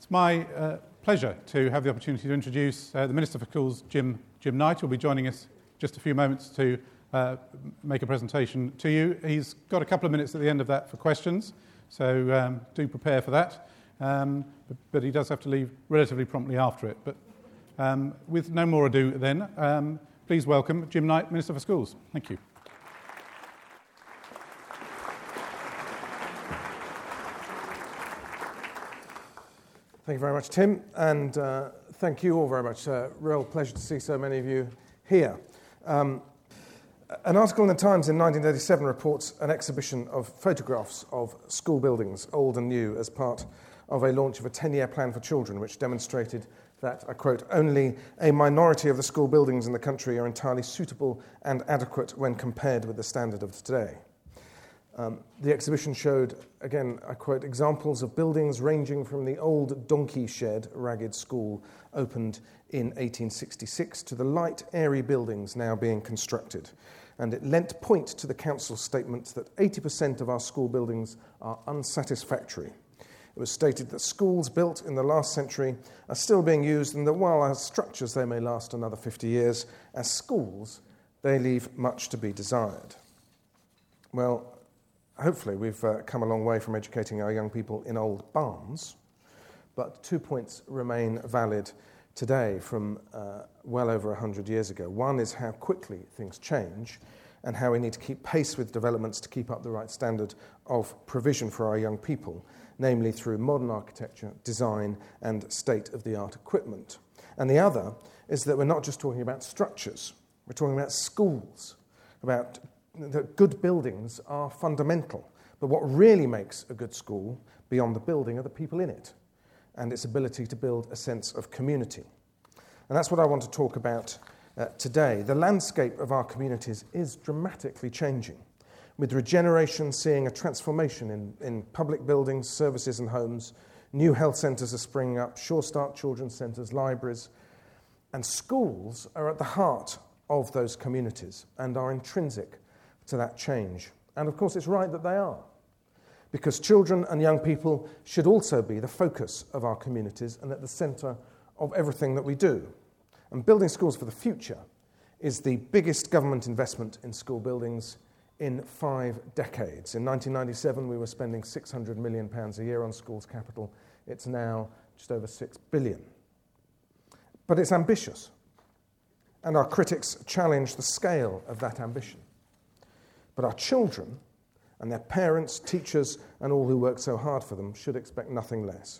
It's my pleasure to have the opportunity to introduce the Minister for Schools, Jim Knight, who will be joining us just a few moments to make a presentation to you. He's got a couple of minutes at the end of that for questions, so do prepare for that. But he does have to leave relatively promptly after it. But with no more ado then, please welcome Jim Knight, Minister for Schools. Thank you. Thank you very much, Tim, and thank you all very much. Real pleasure to see so many of you here. An article in the Times in 1987 reports an exhibition of photographs of school buildings, old and new, as part of a launch of a 10-year plan for children, which demonstrated that, I quote, only a minority of the school buildings in the country are entirely suitable and adequate when compared with the standard of today. The exhibition showed, again, I quote, examples of buildings ranging from the old donkey shed ragged school opened in 1866 to the light, airy buildings now being constructed. And it lent point to the council's statement that 80% of our school buildings are unsatisfactory. It was stated that schools built in the last century are still being used, and that while as structures they may last another 50 years, as schools they leave much to be desired. Well, hopefully we've come a long way from educating our young people in old barns, but 2 points remain valid today from well over 100 years ago. One is how quickly things change and how we need to keep pace with developments to keep up the right standard of provision for our young people, namely through modern architecture, design, and state-of-the-art equipment. And the other is that we're not just talking about structures, we're talking about schools, about that good buildings are fundamental. But what really makes a good school, beyond the building, are the people in it and its ability to build a sense of community. And that's what I want to talk about today. The landscape of our communities is dramatically changing, with regeneration seeing a transformation in public buildings, services and homes. New health centres are springing up, Sure Start children's centres, libraries, and schools are at the heart of those communities and are intrinsic to that change. And of course it's right that they are, because children and young people should also be the focus of our communities and at the centre of everything that we do. And building schools for the future is the biggest government investment in school buildings in 5 decades. In 1997 we were spending £600 million a year on schools capital. It's now just over £6 billion. But it's ambitious, and our critics challenge the scale of that ambition. But our children and their parents, teachers, and all who work so hard for them should expect nothing less.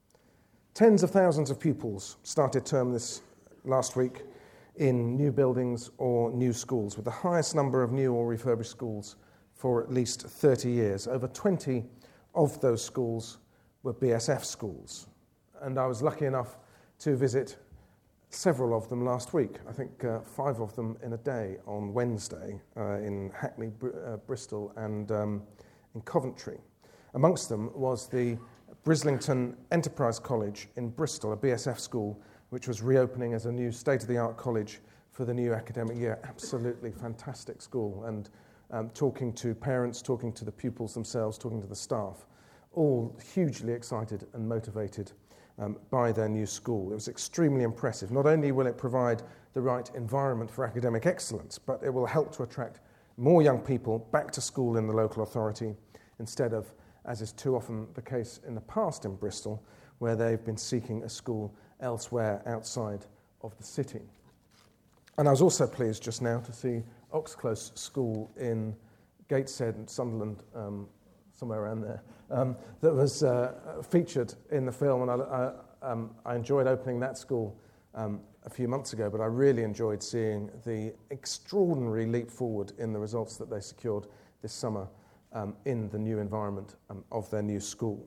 Tens of thousands of pupils started term this last week in new buildings or new schools, with the highest number of new or refurbished schools for at least 30 years. Over 20 of those schools were BSF schools, and I was lucky enough to visit several of them last week. I think 5 of them in a day on Wednesday in Hackney, Bristol, and in Coventry. Amongst them was the Brislington Enterprise College in Bristol, a BSF school, which was reopening as a new state-of-the-art college for the new academic year. Absolutely fantastic school. And talking to parents, talking to the pupils themselves, talking to the staff, all hugely excited and motivated by their new school. It was extremely impressive. Not only will it provide the right environment for academic excellence, but it will help to attract more young people back to school in the local authority instead of, as is too often the case in the past in Bristol, where they've been seeking a school elsewhere outside of the city. And I was also pleased just now to see Oxclose School in Gateshead and Sunderland, somewhere around there, that was featured in the film, and I enjoyed opening that school a few months ago, but I really enjoyed seeing the extraordinary leap forward in the results that they secured this summer in the new environment of their new school.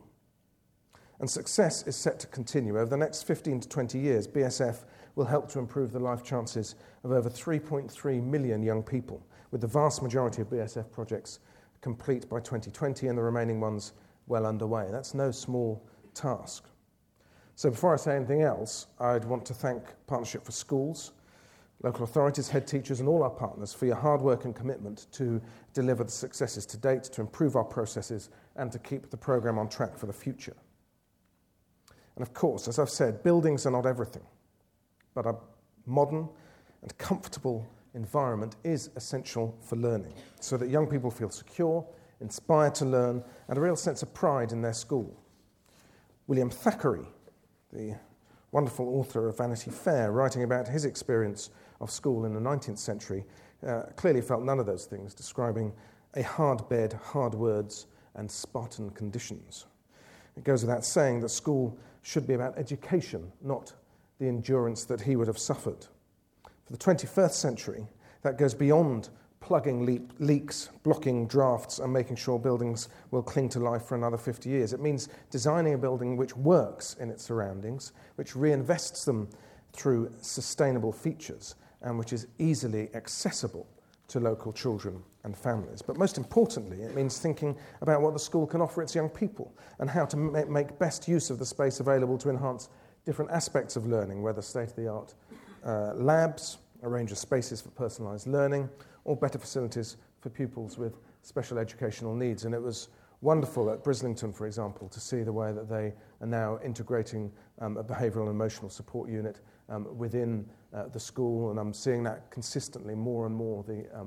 And success is set to continue. Over the next 15 to 20 years, BSF will help to improve the life chances of over 3.3 million young people, with the vast majority of BSF projects complete by 2020 and the remaining ones well underway. That's no small task. So before I say anything else, I'd want to thank Partnership for Schools, local authorities, head teachers, and all our partners for your hard work and commitment to deliver the successes to date, to improve our processes, and to keep the programme on track for the future. And of course, as I've said, buildings are not everything, but a modern and comfortable environment is essential for learning, so that young people feel secure, inspired to learn, and a real sense of pride in their school. William Thackeray, the wonderful author of Vanity Fair, writing about his experience of school in the 19th century, clearly felt none of those things, describing a hard bed, hard words, and Spartan conditions. It goes without saying that school should be about education, not the endurance that he would have suffered. For the 21st century, that goes beyond plugging leaks, blocking drafts, and making sure buildings will cling to life for another 50 years. It means designing a building which works in its surroundings, which reinvests them through sustainable features, and which is easily accessible to local children and families. But most importantly, it means thinking about what the school can offer its young people and how to make best use of the space available to enhance different aspects of learning, whether state-of-the-art labs, a range of spaces for personalised learning, or better facilities for pupils with special educational needs. And it was wonderful at Brislington, for example, to see the way that they are now integrating a behavioural and emotional support unit within the school, and I'm seeing that consistently more and more,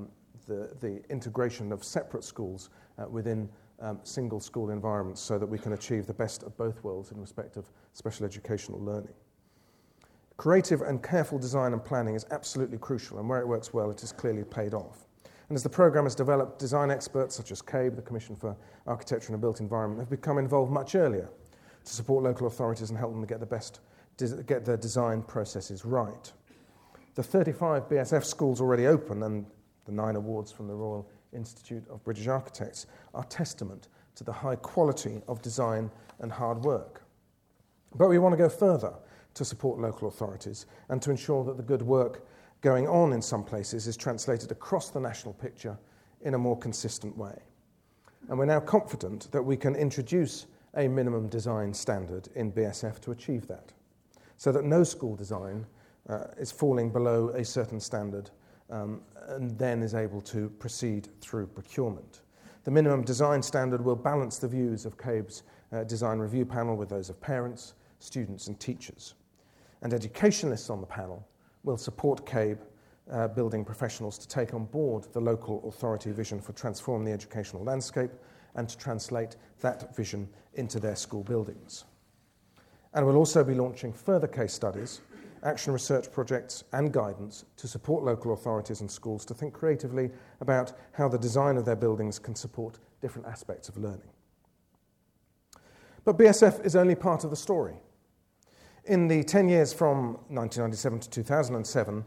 the integration of separate schools within single school environments, so that we can achieve the best of both worlds in respect of special educational learning. Creative and careful design and planning is absolutely crucial, and where it works well, it has clearly paid off. And as the programme has developed, design experts such as CABE, the Commission for Architecture and the Built Environment, have become involved much earlier to support local authorities and help them to get their design processes right. The 35 BSF schools already open and the 9 awards from the Royal Institute of British Architects are testament to the high quality of design and hard work. But we want to go further to support local authorities and to ensure that the good work going on in some places is translated across the national picture in a more consistent way. And we're now confident that we can introduce a minimum design standard in BSF to achieve that, so that no school design is falling below a certain standard and then is able to proceed through procurement. The minimum design standard will balance the views of CABE's design review panel with those of parents, students and teachers. And educationalists on the panel will support CABE building professionals to take on board the local authority vision for transforming the educational landscape and to translate that vision into their school buildings. And we'll also be launching further case studies, action research projects and guidance to support local authorities and schools to think creatively about how the design of their buildings can support different aspects of learning. But BSF is only part of the story. In the 10 years from 1997 to 2007,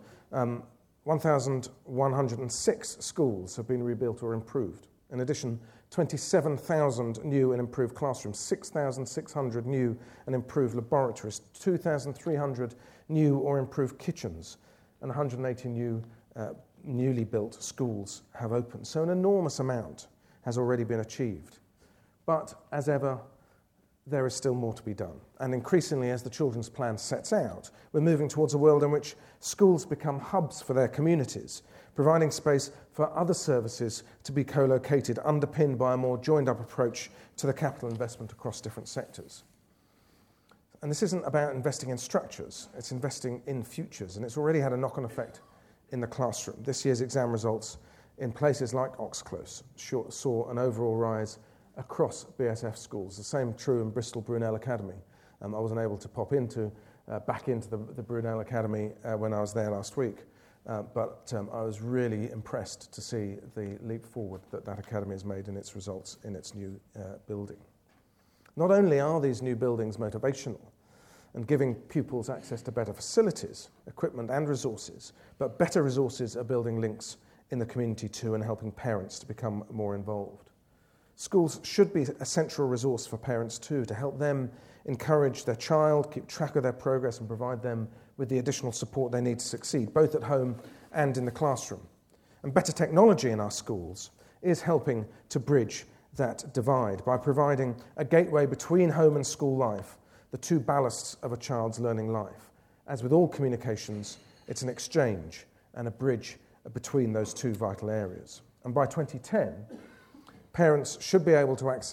1,106 schools have been rebuilt or improved. In addition, 27,000 new and improved classrooms, 6,600 new and improved laboratories, 2,300 new or improved kitchens, and 180 newly built schools have opened. So an enormous amount has already been achieved. But as ever, there is still more to be done. And increasingly, as the Children's Plan sets out, we're moving towards a world in which schools become hubs for their communities, providing space for other services to be co-located, underpinned by a more joined-up approach to the capital investment across different sectors. And this isn't about investing in structures, it's investing in futures, and it's already had a knock-on effect in the classroom. This year's exam results in places like Oxclose saw an overall rise across BSF schools. The same true in Bristol Brunel Academy. I wasn't able to pop back into the Brunel Academy when I was there last week, but I was really impressed to see the leap forward that academy has made in its results in its new building. Not only are these new buildings motivational and giving pupils access to better facilities, equipment and resources, but better resources are building links in the community too and helping parents to become more involved. Schools should be a central resource for parents too, to help them encourage their child, keep track of their progress and provide them with the additional support they need to succeed, both at home and in the classroom. And better technology in our schools is helping to bridge that divide by providing a gateway between home and school life, the two ballasts of a child's learning life. As with all communications, it's an exchange and a bridge between those two vital areas. And by 2010, parents should be able to access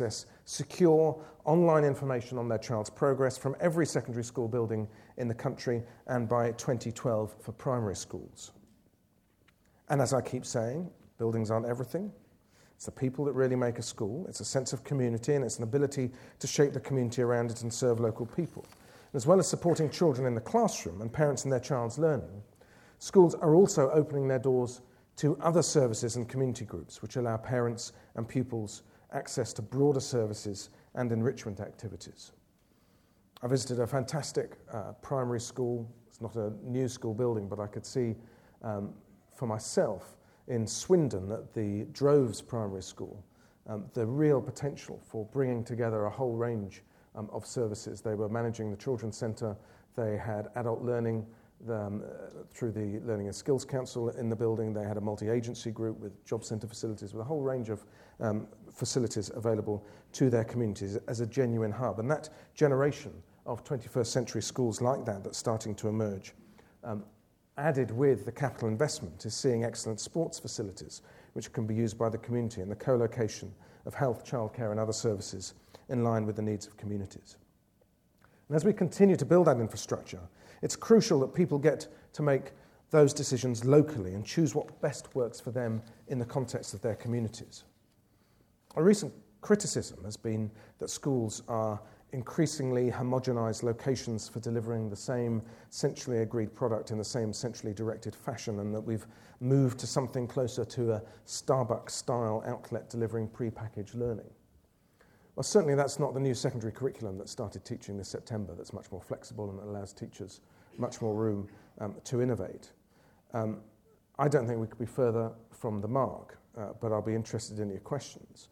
secure online information on their child's progress from every secondary school building in the country, and by 2012 for primary schools. And as I keep saying, buildings aren't everything. It's the people that really make a school. It's a sense of community, and it's an ability to shape the community around it and serve local people. As well as supporting children in the classroom and parents in their child's learning, schools are also opening their doors to other services and community groups which allow parents and pupils access to broader services and enrichment activities. I visited a fantastic primary school. It's not a new school building, but I could see for myself in Swindon at the Droves Primary School the real potential for bringing together a whole range of services. They were managing the Children's Centre. They had adult learning through the Learning and Skills Council in the building. They had a multi-agency group with job centre facilities, with a whole range of facilities available to their communities as a genuine hub. And that generation of 21st century schools like that that's starting to emerge, added with the capital investment, is seeing excellent sports facilities which can be used by the community and the co-location of health, childcare and other services in line with the needs of communities. And as we continue to build that infrastructure, it's crucial that people get to make those decisions locally and choose what best works for them in the context of their communities. A recent criticism has been that schools are increasingly homogenised locations for delivering the same centrally agreed product in the same centrally directed fashion, and that we've moved to something closer to a Starbucks-style outlet delivering pre-packaged learning. Well, certainly that's not the new secondary curriculum that started teaching this September, that's much more flexible and allows teachers much more room to innovate. I don't think we could be further from the mark, but I'll be interested in your questions.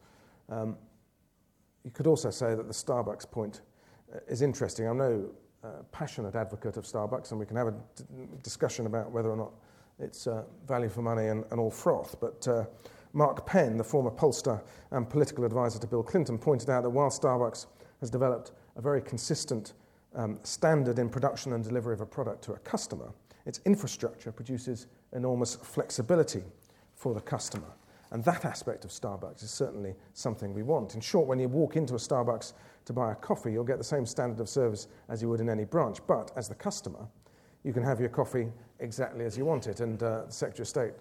You could also say that the Starbucks point is interesting. I'm no passionate advocate of Starbucks, and we can have a discussion about whether or not it's value for money and all froth, but Mark Penn, the former pollster and political advisor to Bill Clinton, pointed out that while Starbucks has developed a very consistent standard in production and delivery of a product to a customer, its infrastructure produces enormous flexibility for the customer. And that aspect of Starbucks is certainly something we want. In short, when you walk into a Starbucks to buy a coffee, you'll get the same standard of service as you would in any branch. But as the customer, you can have your coffee exactly as you want it. And the Secretary of State,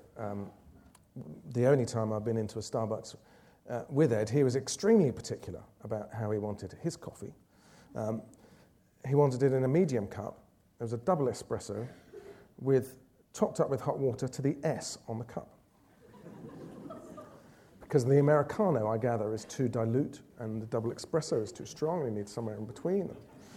the only time I've been into a Starbucks with Ed, he was extremely particular about how he wanted his coffee. He wanted it in a medium cup. There was a double espresso topped up with hot water to the S on the cup. Because the Americano, I gather, is too dilute and the double espresso is too strong. You need somewhere in between.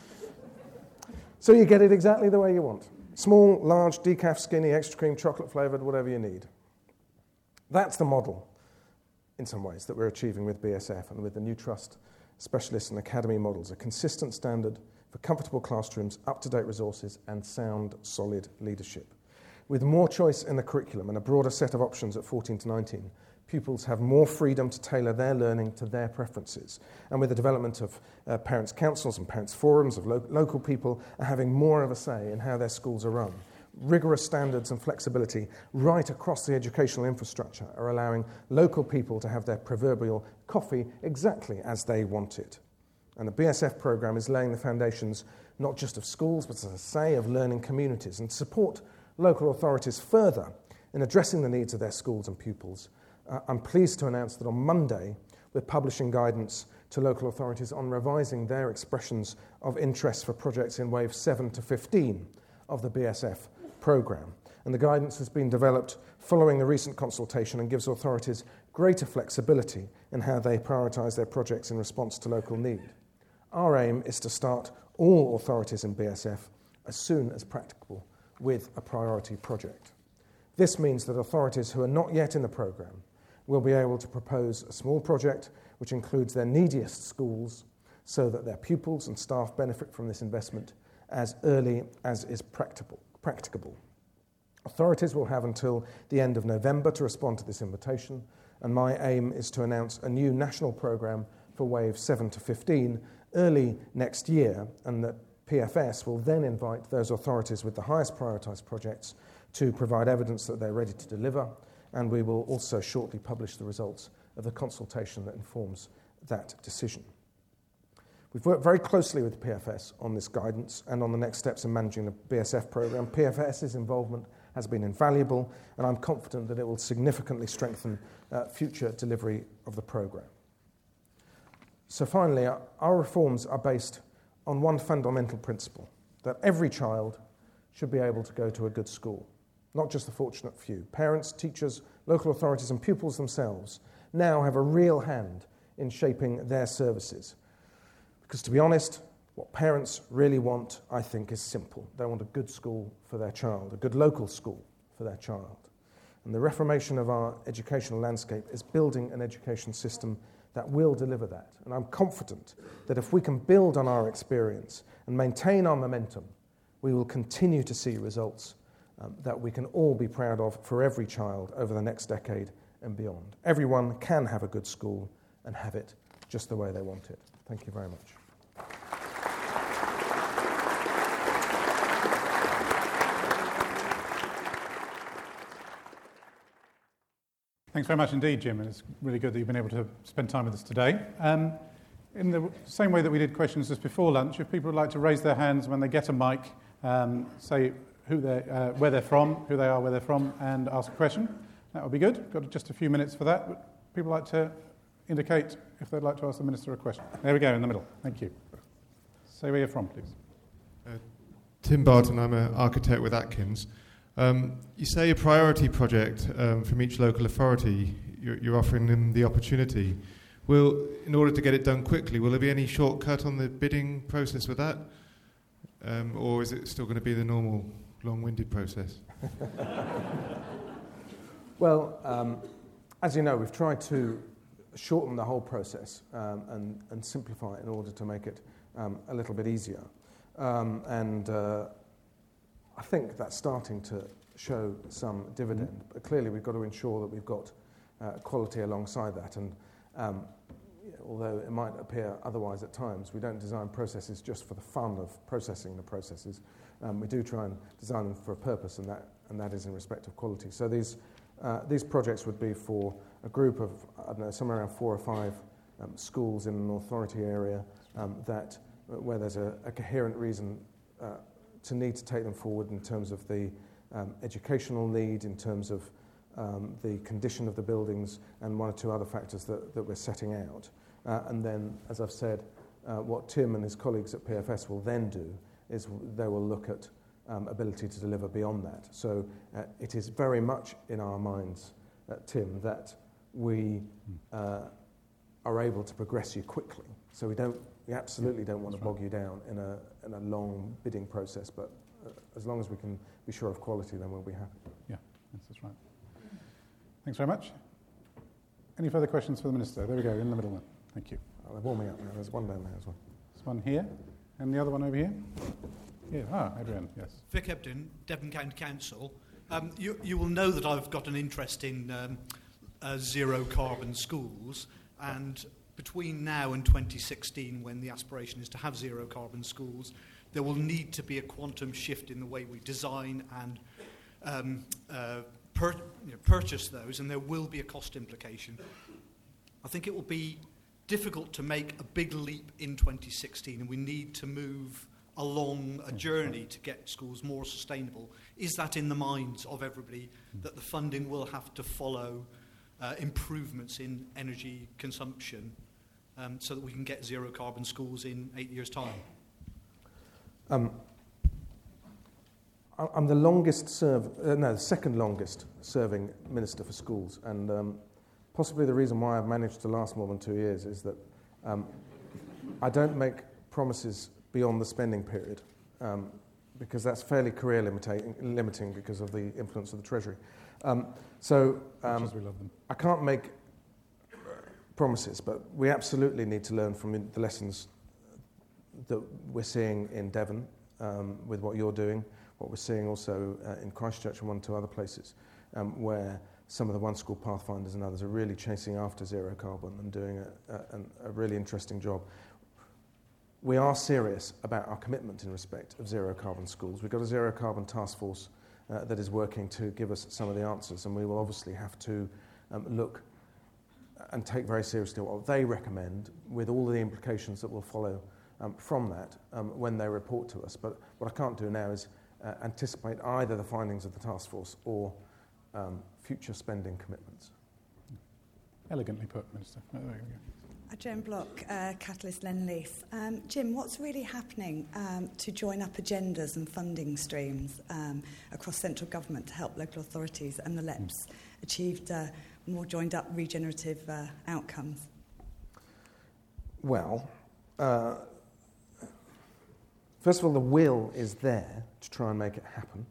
So you get it exactly the way you want. Small, large, decaf, skinny, extra cream, chocolate flavoured, whatever you need. That's the model, in some ways, that we're achieving with BSF and with the New Trust specialist and academy models, a consistent standard for comfortable classrooms, up-to-date resources and sound, solid leadership. With more choice in the curriculum and a broader set of options at 14 to 19, pupils have more freedom to tailor their learning to their preferences. And with the development of parents' councils and parents' forums of local people are having more of a say in how their schools are run. Rigorous standards and flexibility right across the educational infrastructure are allowing local people to have their proverbial coffee exactly as they want it. And the BSF programme is laying the foundations not just of schools, but, as I say, of learning communities, and to support local authorities further in addressing the needs of their schools and pupils. I'm pleased to announce that on Monday we're publishing guidance to local authorities on revising their expressions of interest for projects in Wave 7 to 15 of the BSF programme. And the guidance has been developed following the recent consultation and gives authorities greater flexibility in how they prioritise their projects in response to local need. Our aim is to start all authorities in BSF as soon as practicable with a priority project. This means that authorities who are not yet in the programme will be able to propose a small project which includes their neediest schools so that their pupils and staff benefit from this investment as early as is practicable. Authorities will have until the end of November to respond to this invitation, and my aim is to announce a new national programme for Wave 7 to 15 early next year, and that PFS will then invite those authorities with the highest prioritised projects to provide evidence that they're ready to deliver, and we will also shortly publish the results of the consultation that informs that decision. We've worked very closely with PFS on this guidance and on the next steps in managing the BSF programme. PFS's involvement has been invaluable, and I'm confident that it will significantly strengthen future delivery of the programme. So finally, our reforms are based on one fundamental principle, that every child should be able to go to a good school, not just the fortunate few. Parents, teachers, local authorities and pupils themselves now have a real hand in shaping their services. Because to be honest, what parents really want, I think, is simple. They want a good school for their child, a good local school for their child. And the reformation of our educational landscape is building an education system that will deliver that. And I'm confident that if we can build on our experience and maintain our momentum, we will continue to see results that we can all be proud of for every child over the next decade and beyond. Everyone can have a good school and have it just the way they want it. Thank you very much. Thanks very much indeed, Jim, and it's really good that you've been able to spend time with us today. In the same way that we did questions just before lunch, if people would like to raise their hands when they get a mic, say where they're from, who they are, where they're from, and ask a question, that would be good. Got just a few minutes for that. Would people like to indicate if they'd like to ask the Minister a question? There we go, in the middle. Thank you. Say where you're from, please. Tim Barton, I'm an architect with Atkins. You say a priority project from each local authority, you're offering them the opportunity. In order to get it done quickly, will there be any shortcut on the bidding process with that? Or is it still going to be the normal long-winded process? Well, as you know, we've tried to shorten the whole process and simplify it in order to make it a little bit easier. I think that's starting to show some dividend. But clearly, we've got to ensure that we've got quality alongside that. And although it might appear otherwise at times, we don't design processes just for the fun of processing the processes. We do try and design them for a purpose, and that is in respect of quality. So these projects would be for a group of, I don't know, somewhere around 4 or 5 schools in an authority area where there's a coherent reason to need to take them forward in terms of the educational need, in terms of the condition of the buildings, and 1 or 2 other factors that we're setting out. And then, as I've said, what Tim and his colleagues at PFS will then do is they will look at ability to deliver beyond that. So it is very much in our minds, Tim, that we are able to progress you quickly. So we absolutely don't want to bog you down in a long bidding process, but as long as we can be sure of quality, then we'll be happy. Yeah, that's right. Thanks very much. Any further questions for the Minister? There we go, in the middle one. Thank you. They're warming up now. There's one down there as well. There's one here, and the other one over here. Yeah, Adrian, yes. Vic Ebden, Devon County Council. You will know that I've got an interest in zero carbon schools, and between now and 2016, when the aspiration is to have zero carbon schools, there will need to be a quantum shift in the way we design and purchase those, and there will be a cost implication. I think it will be difficult to make a big leap in 2016, and we need to move along a journey to get schools more sustainable. Is that in the minds of everybody, that the funding will have to follow improvements in energy consumption so that we can get zero carbon schools in 8 years' time? I'm the second longest serving Minister for Schools, and possibly the reason why I've managed to last more than 2 years is that I don't make promises beyond the spending period, because that's fairly career limiting because of the influence of the Treasury. I can't make promises, but we absolutely need to learn from the lessons that we're seeing in Devon with what you're doing, what we're seeing also in Christchurch and 1 or 2 other places, where some of the One School Pathfinders and others are really chasing after zero carbon and doing a really interesting job. We are serious about our commitment in respect of zero carbon schools. We've got a zero carbon task force that is working to give us some of the answers, and we will obviously have to look and take very seriously what they recommend, with all the implications that will follow from that when they report to us. But what I can't do now is anticipate either the findings of the task force or future spending commitments. Elegantly put, Minister. There we go. Joan Block, Catalyst Lendlease. Jim, what's really happening to join up agendas and funding streams across central government to help local authorities and the LEPs achieve more joined up regenerative outcomes? Well, first of all, the will is there to try and make it happen.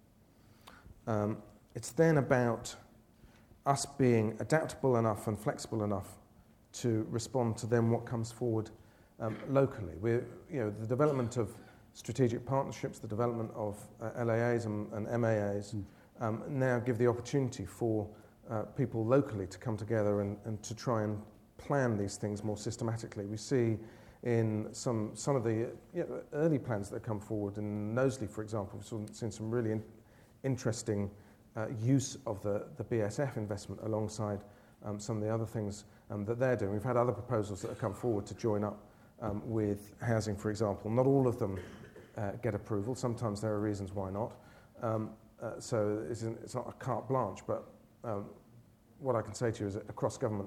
It's then about us being adaptable enough and flexible enough to respond to then what comes forward locally. The development of strategic partnerships, the development of LAAs and MAAs now give the opportunity for people locally to come together and to try and plan these things more systematically. We see in some of the early plans that come forward, in Knowsley, for example, we've seen some really interesting use of the BSF investment alongside some of the other things that they're doing. We've had other proposals that have come forward to join up with housing, for example. Not all of them get approval. Sometimes there are reasons why not. So it's not a carte blanche, but what I can say to you is that across government,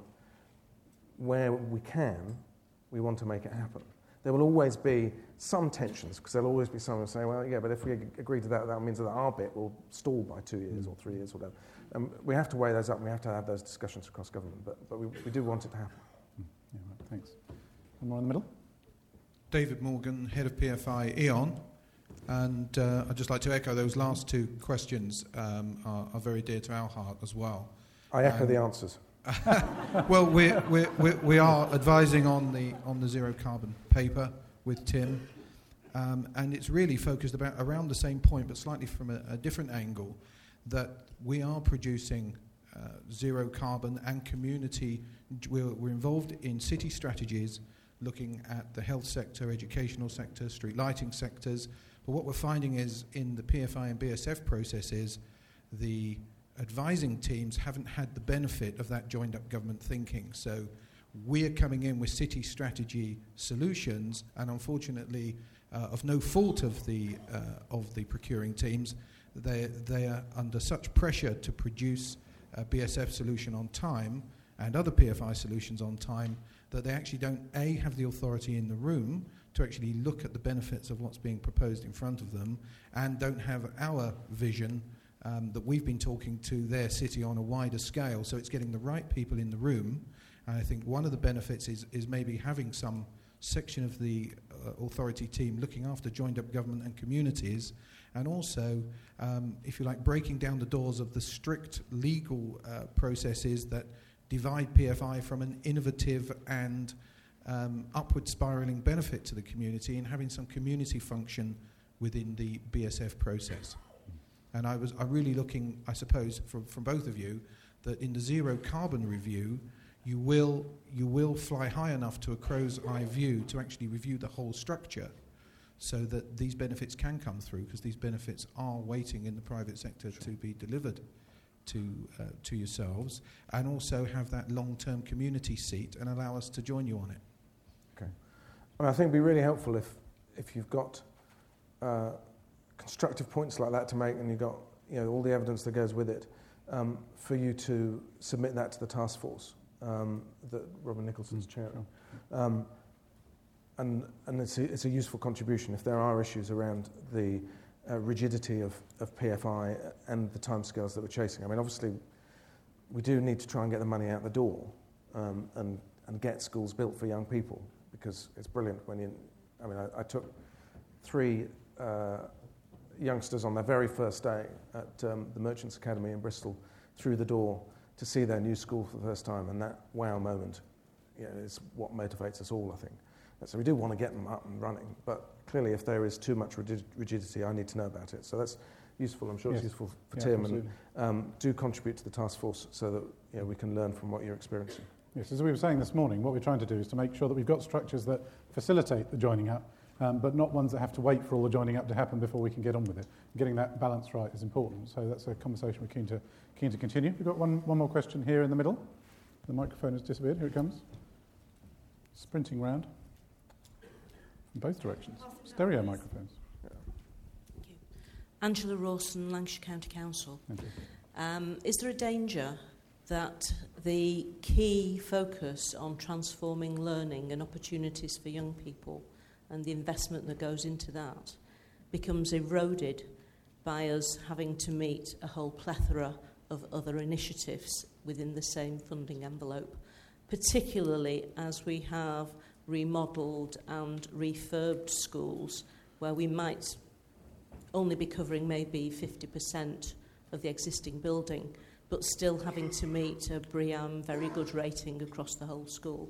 where we can, we want to make it happen. There will always be some tensions, because there'll always be someone saying, well, yeah, but if we agree to that, that means that our bit will stall by 2 years or 3 years or whatever. We have to weigh those up, and we have to have those discussions across government, but we do want it to happen. Yeah, right, thanks. One more in the middle. David Morgan, Head of PFI E.ON, and I'd just like to echo those last two questions are very dear to our heart as well. I echo the answers. Well, we are advising on the zero carbon paper with Tim, and it's really focused around the same point, but slightly from a different angle, that we are producing zero carbon and community. We're involved in city strategies, looking at the health sector, educational sector, street lighting sectors. But what we're finding is in the PFI and BSF processes, the advising teams haven't had the benefit of that joined-up government thinking. So we're coming in with city strategy solutions, and unfortunately, of no fault of the procuring teams, they are under such pressure to produce a BSF solution on time and other PFI solutions on time that they actually don't, A, have the authority in the room to actually look at the benefits of what's being proposed in front of them, and don't have our vision that we've been talking to their city on a wider scale. So it's getting the right people in the room. And I think one of the benefits is maybe having some section of the authority team looking after joined-up government and communities, and also, if you like, breaking down the doors of the strict legal processes that divide PFI from an innovative and upward spiralling benefit to the community, and having some community function within the BSF process. And I'm really looking, I suppose, from both of you, that in the zero carbon review, you will fly high enough to a crow's eye view to actually review the whole structure, so that these benefits can come through, because these benefits are waiting in the private sector to be delivered to yourselves, and also have that long-term community seat and allow us to join you on it. Okay. I think it'd be really helpful if you've got constructive points like that to make, and you've got all the evidence that goes with it, for you to submit that to the task force that Robin Nicholson's chairing. And it's a useful contribution if there are issues around the rigidity of PFI and the timescales that we're chasing. I mean, obviously, we do need to try and get the money out the door and get schools built for young people, because it's brilliant when I took 3 youngsters on their very first day at the Merchants Academy in Bristol through the door to see their new school for the first time, and that wow moment is what motivates us all, I think. So we do want to get them up and running, but clearly if there is too much rigidity, I need to know about it. So that's useful. I'm sure it's useful for Tim, absolutely. And do contribute to the task force so that we can learn from what you're experiencing. Yes, as we were saying this morning, what we're trying to do is to make sure that we've got structures that facilitate the joining up, but not ones that have to wait for all the joining up to happen before we can get on with it. Getting that balance right is important. So that's a conversation we're keen to continue. We've got one more question here in the middle. The microphone has disappeared. Here it comes. Sprinting round. In both directions. Stereo microphones. Thank you. Angela Rawson, Lancashire County Council. Thank you. Is there a danger that the key focus on transforming learning and opportunities for young people and the investment that goes into that becomes eroded by us having to meet a whole plethora of other initiatives within the same funding envelope, particularly as we have remodelled and refurbed schools where we might only be covering maybe 50% of the existing building, but still having to meet a BREEAM very good rating across the whole school?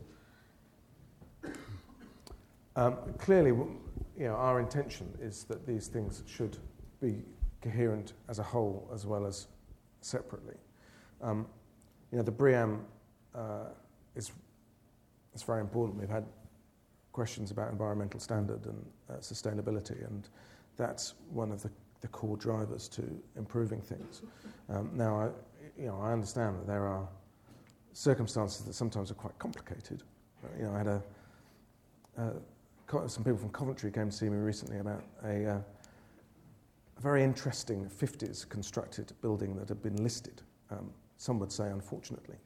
Clearly, our intention is that these things should be coherent as a whole as well as separately. The BREEAM is very important. We've had questions about environmental standard and sustainability, and that's one of the core drivers to improving things. Now, I understand that there are circumstances that sometimes are quite complicated. I had some people from Coventry came to see me recently about a very interesting 50s constructed building that had been listed, some would say unfortunately,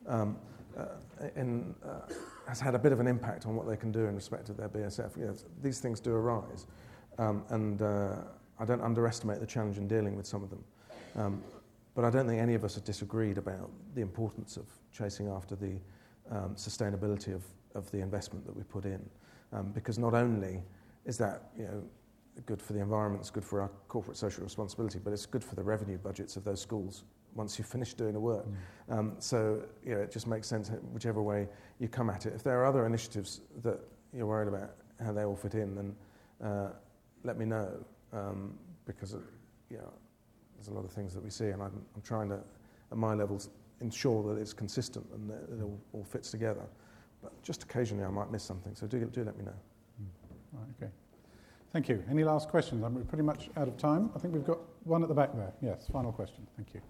and has had a bit of an impact on what they can do in respect of their BSF. These things do arise, and I don't underestimate the challenge in dealing with some of them. But I don't think any of us have disagreed about the importance of chasing after the sustainability of the investment that we put in, because not only is that good for the environment, it's good for our corporate social responsibility, but it's good for the revenue budgets of those schools once you've finished doing the work. So it just makes sense whichever way you come at it. If there are other initiatives that you're worried about how they all fit in, then let me know, because there's a lot of things that we see, and I'm trying to, at my levels, ensure that it's consistent and that it all fits together. But just occasionally I might miss something, so do let me know. Right, okay. Thank you. Any last questions? We're pretty much out of time. I think we've got one at the back there. Yes, final question. Thank you.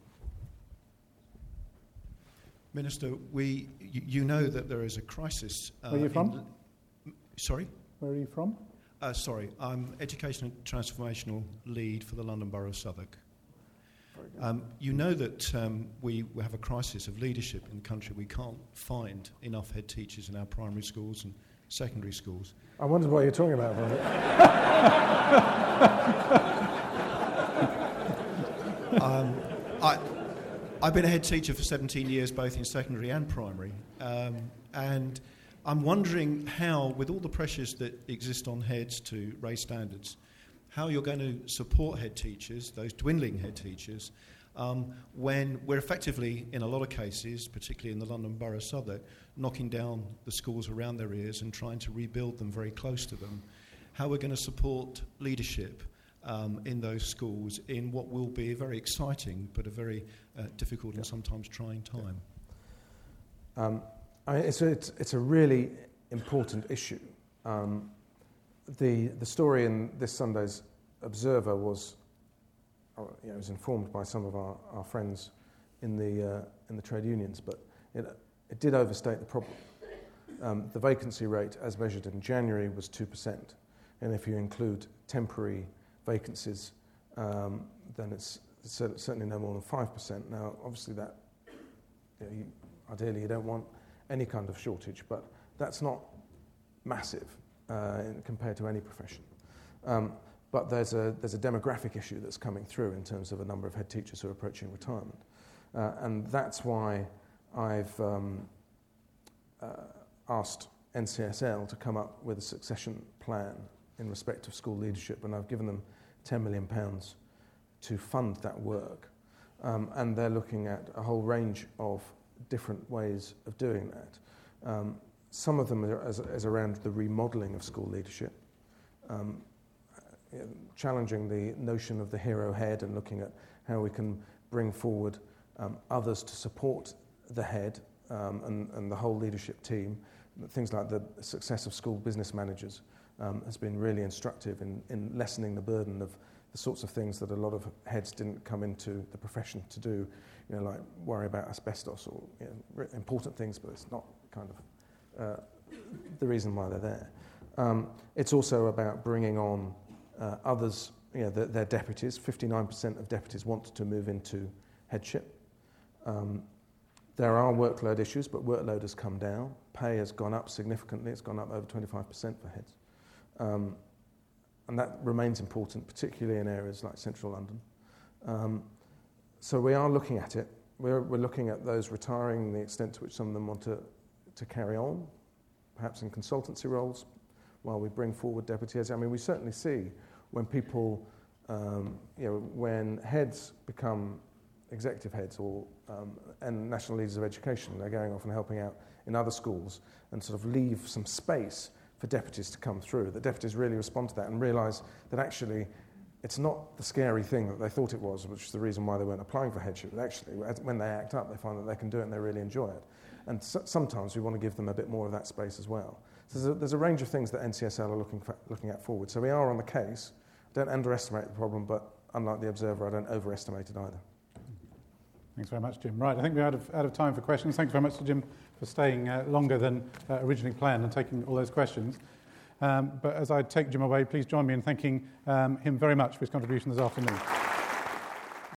Minister, you know that there is a crisis. Where are you from? Sorry? Where are you from? Sorry, I'm Education and Transformational Lead for the London Borough of Southwark. You know that we have a crisis of leadership in the country. We can't find enough head teachers in our primary schools and secondary schools. I wondered what you're talking about. I've been a head teacher for 17 years, both in secondary and primary, and I'm wondering how, with all the pressures that exist on heads to raise standards, how you're going to support head teachers, those dwindling head teachers, when we're effectively, in a lot of cases, particularly in the London Borough of Southwark, knocking down the schools around their ears and trying to rebuild them very close to them. How we're going to support leadership in those schools in what will be a very exciting but a very difficult and sometimes trying time. It's a really important issue. The story in this Sunday's Observer was informed by some of our friends in the trade unions, but it did overstate the problem. The vacancy rate, as measured in January, was 2%, and if you include temporary vacancies, then it's certainly no more than 5%. Now, obviously, that ideally you don't want any kind of shortage, but that's not massive compared to any profession. But there's a demographic issue that's coming through in terms of a number of head teachers who are approaching retirement. And that's why I've asked NCSL to come up with a succession plan in respect of school leadership, and I've given them £10 million to fund that work. And they're looking at a whole range of different ways of doing that. Some of them are as around the remodelling of school leadership, challenging the notion of the hero head and looking at how we can bring forward others to support the head and the whole leadership team. Things like the success of school business managers has been really instructive in lessening the burden of the sorts of things that a lot of heads didn't come into the profession to do, like worry about asbestos or important things, but it's not kind of the reason why they're there. It's also about bringing on others, their deputies. 59% of deputies want to move into headship. There are workload issues, but workload has come down. Pay has gone up significantly. It's gone up over 25% for heads. And that remains important, particularly in areas like central London. So we are looking at it. We're looking at those retiring, the extent to which some of them want to carry on, perhaps in consultancy roles, while we bring forward deputy heads. I mean, we certainly see when people, when heads become executive heads and national leaders of education, they're going off and helping out in other schools and sort of leave some space for deputies to come through. The deputies really respond to that and realise that actually it's not the scary thing that they thought it was, which is the reason why they weren't applying for headship. But actually, when they act up, they find that they can do it and they really enjoy it. And sometimes we want to give them a bit more of that space as well. So there's a range of things that NCSL are looking at forward. So we are on the case. Don't underestimate the problem, but unlike the Observer, I don't overestimate it either. Thanks very much, Jim. Right, I think we're out of time for questions. Thanks very much to Jim for staying longer than originally planned and taking all those questions. But as I take Jim away, please join me in thanking him very much for his contribution this afternoon.